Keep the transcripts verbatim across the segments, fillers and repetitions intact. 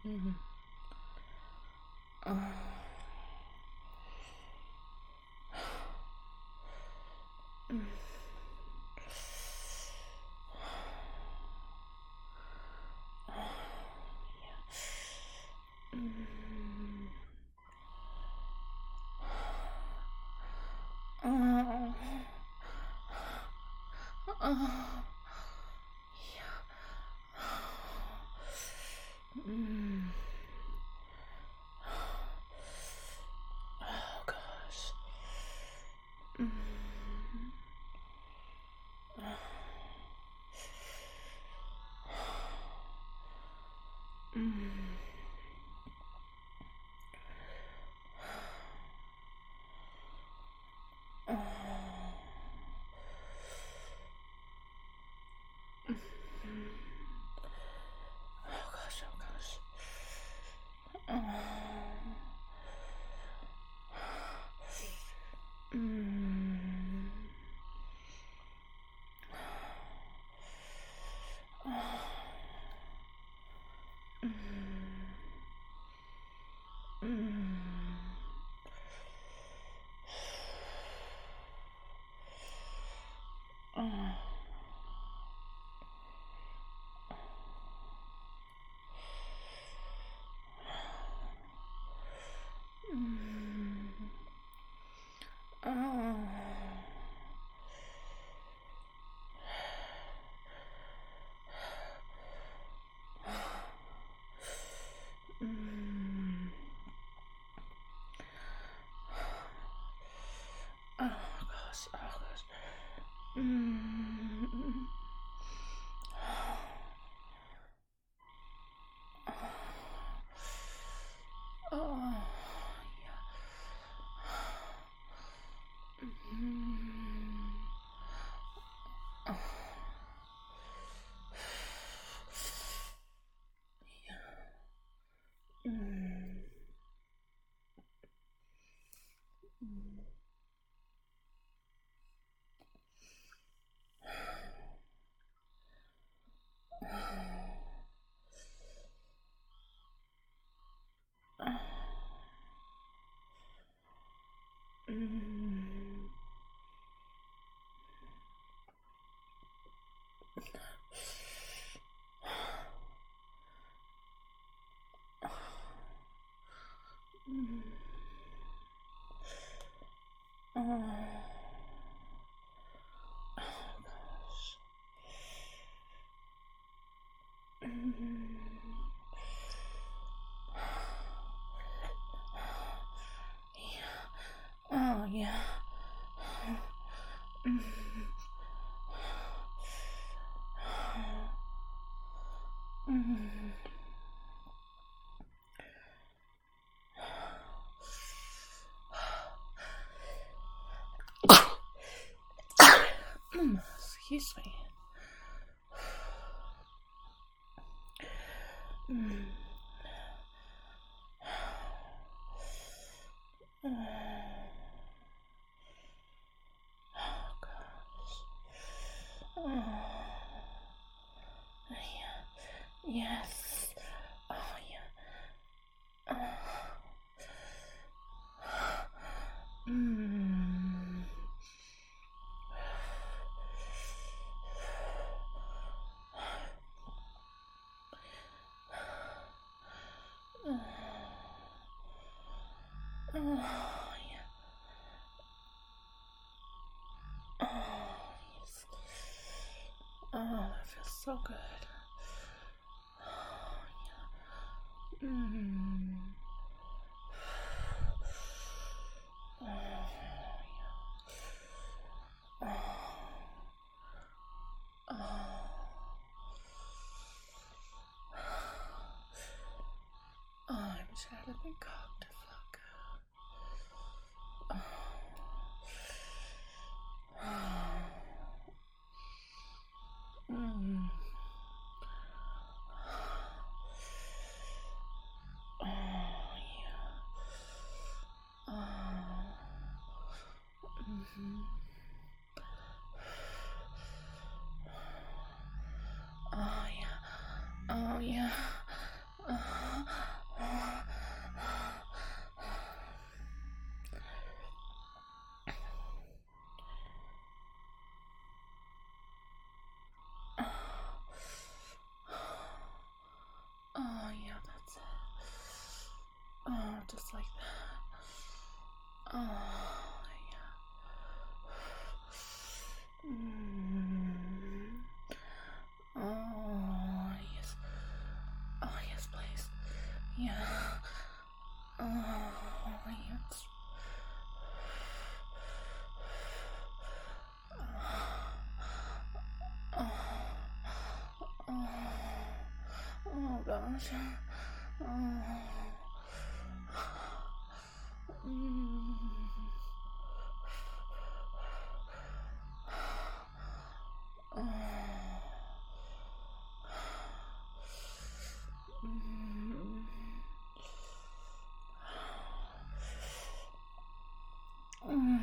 Mm-hmm. Oh. Mm. Mm. Oh. Oh. Mm. Oh gosh. Mm. Mm. Oh. Oh gosh, oh gosh. Oh. Mm. Mm. Mm. Oh. Mm. Oh. Mm. Oh gosh, oh gosh. Mm. Oh, yeah. Mm. Oh, yeah. Mm. Mm. Oh. Mm. Mm. Oh. Oh gosh. Mm. Yeah. Oh yeah. Mm. Mm. Mm. Excuse me. Mm. Oh gosh. Oh yeah. Yes. Oh yeah. Oh. Mm. Oh. Oh yeah. Oh yes. Oh, that feels so good. Oh yeah. Mm. Oh yeah. Oh. Oh. I'm shattered and cocked. Fuck. Mm. Oh, yeah. Oh. Mm-hmm. Oh, yeah. Oh, yeah. Oh. just like that. Oh, yeah. Mm. Oh, yes. Oh, yes, please. Yeah. Oh, yes. Oh, oh, oh gosh. Oh. Mm. Oh. Mm. Mm.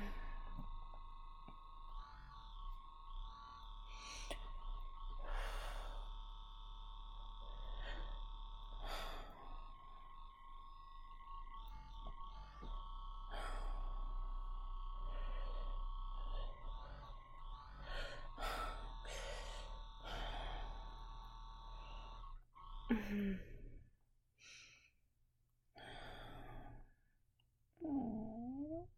Mm. Oh.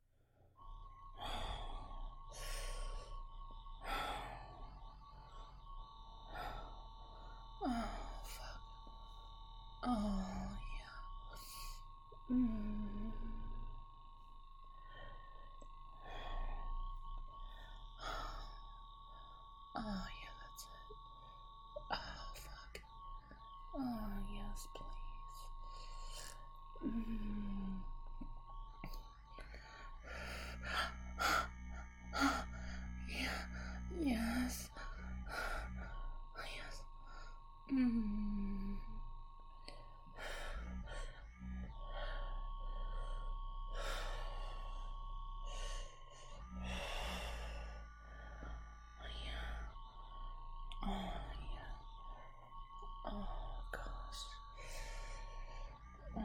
Oh, fuck. Oh, yeah. Mm. Oh, yeah, that's it. Oh, fuck. Oh, yes, please. Mm. Yeah, yes. Yes. Mm. Oh, yeah. Oh, gosh. Oh.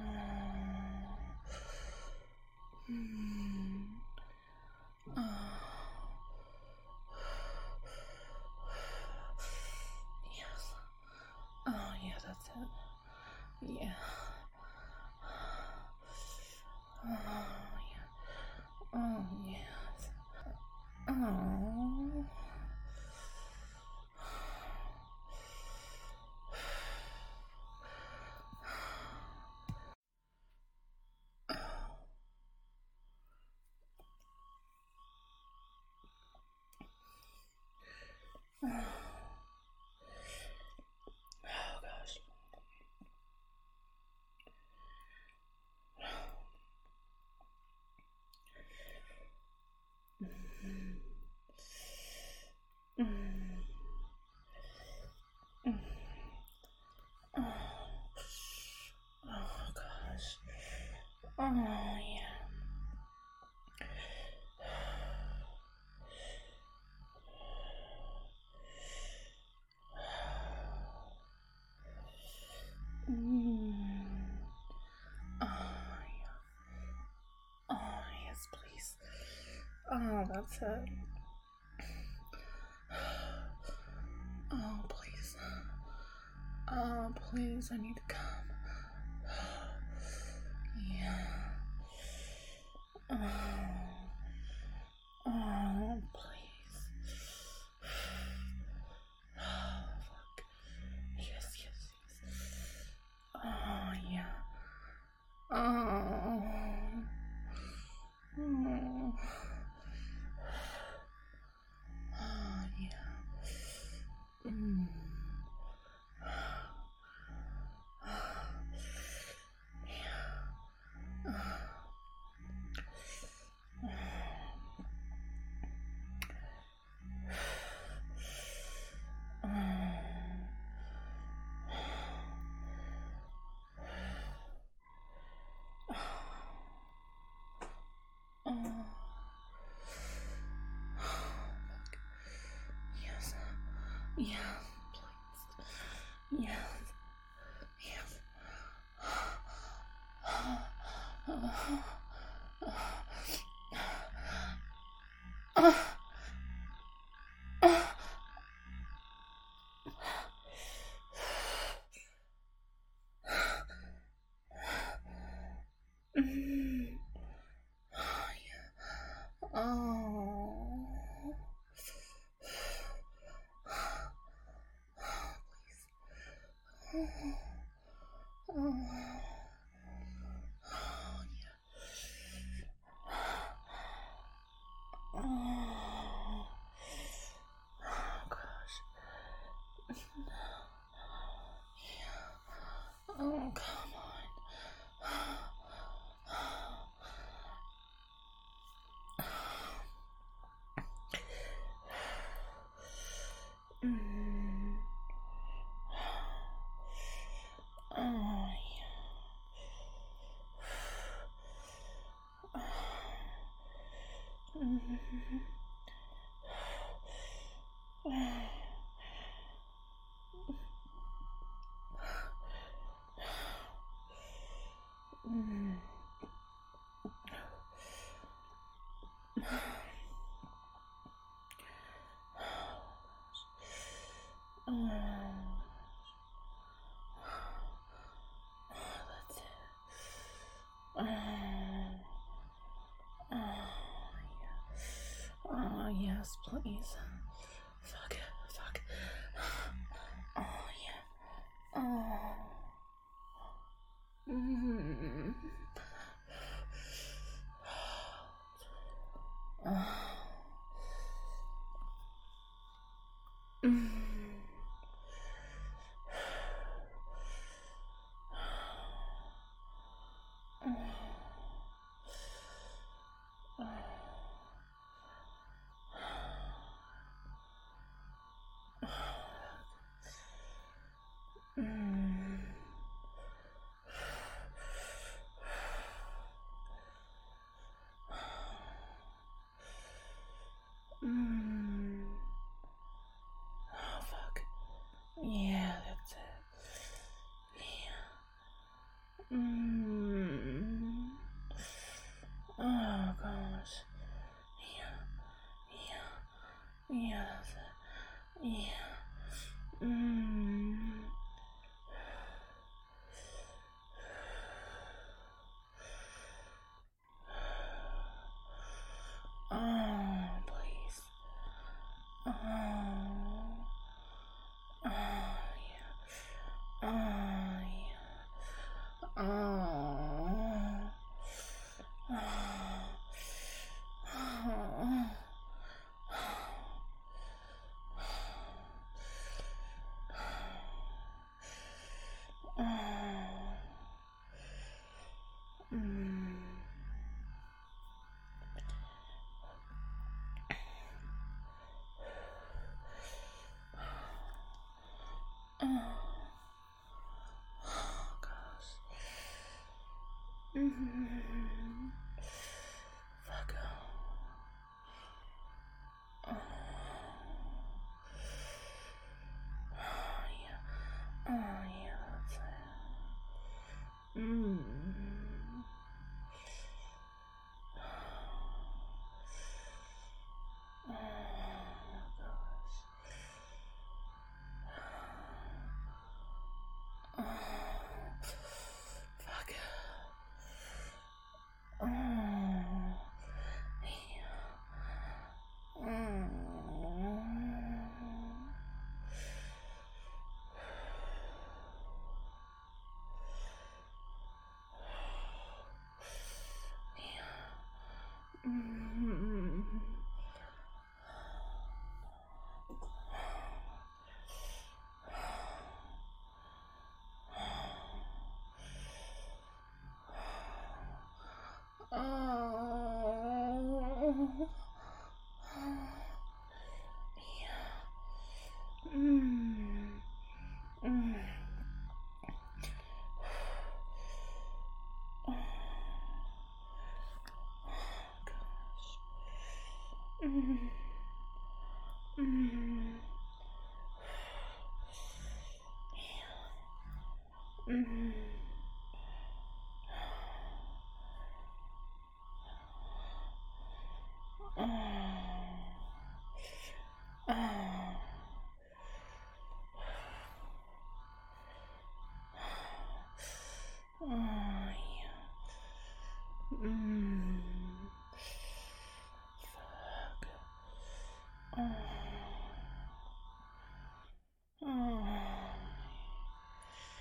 Mm. Oh. Yes. Oh, yeah, that's it. Yeah. Oh, yeah. Oh, yes. Oh. Oh, gosh. Mm. Mm. Oh. Oh, gosh. Oh, yeah. Mm. Oh, yeah. Oh, yes, please. Oh, that's it. Oh, please. Oh, please, I need to come. Yeah. Oh, oh, please. Oh, fuck. Yes, yes, yes. Oh, yeah. Oh. Oh. Oh, yeah. Mm. Oh. Yes. Yes, please. Yes. Yes. Oh, oh, gosh. Oh, come on. Mm. Oh, yeah. Mm. Mm. Oh, that's it. Oh, oh, yeah. Oh, yes, please. Fuck, fuck. Oh, yeah. Oh. Mm. Oh. Mm. Mm. Mm. Oh, fuck. Yeah, that's it. Yeah. Mm. Oh, gosh. Yeah. Yeah. Yeah, that's it. Yeah. Mm. Oh, please. Oh. Oh, yeah. Oh, yeah. Oh. Oh. Oh. Mm. Oh. Oh, gosh. Mm. Fuck. Oh. Oh, yeah. Oh, yeah, that's it. Mm. Oh, gosh. Oh. Fuck. Oh. Yeah. Mm. Mm. Oh. Yeah. Mm. Mm. Oh, gosh. Mm. Mm. Mm. Oh. Oh. Oh, yeah. Mm. Fuck. Oh. Oh.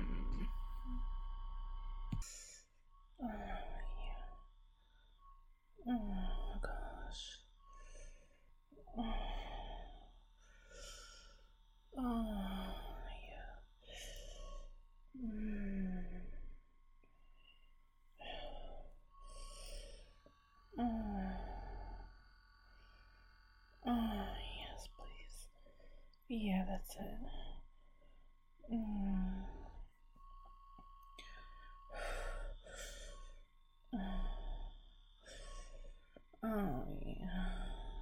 Mm. Oh, yeah. Oh, gosh. Oh, oh yeah. Mm. Oh. Oh, yes, please. Yeah, that's it. Mm. Oh, yeah.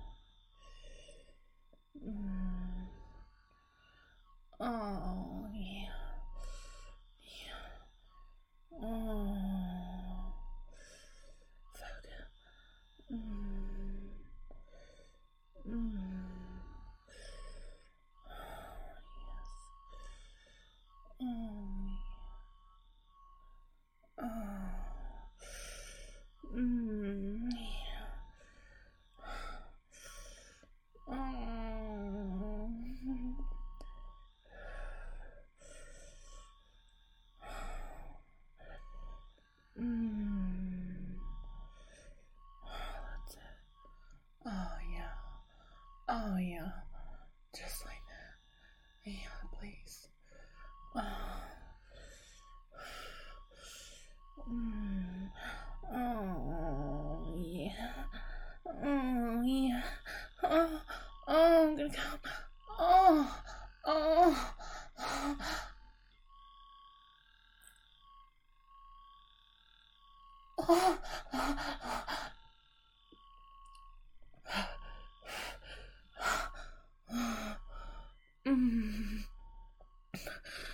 Mm. Oh, yeah. Yeah. Oh. Fuck. Mm. Mm. Oh, yes. Oh. Oh. Mm. Yeah. Oh. Mm. That's it. Oh, yeah. Oh, yeah. Just like that. Yeah, please. Oh. Mm. Oh, yeah. Oh, yeah. Oh, oh, I'm gonna come. Oh, oh. Oh, mm.